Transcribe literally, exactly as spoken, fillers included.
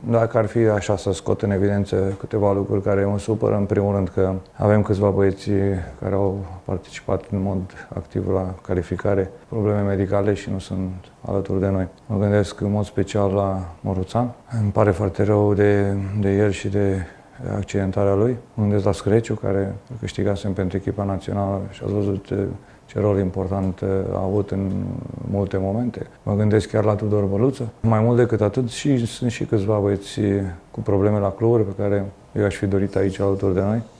Dacă ar fi așa să scot în evidență câteva lucruri care mă supără, în primul rând că avem câțiva băieți care au participat în mod activ la calificare, probleme medicale și nu sunt alături de noi. Mă gândesc în mod special la Moruțan. Îmi pare foarte rău de, de el și de accidentarea lui. Mă gândesc la Screciu, care câștigasem pentru echipa națională și ați văzut ce rol important a avut în multe momente. Mă gândesc chiar la Tudor Băluță. Mai mult decât atât, și, sunt și câțiva băieți cu probleme la cluburi pe care eu aș fi dorit aici alături de noi.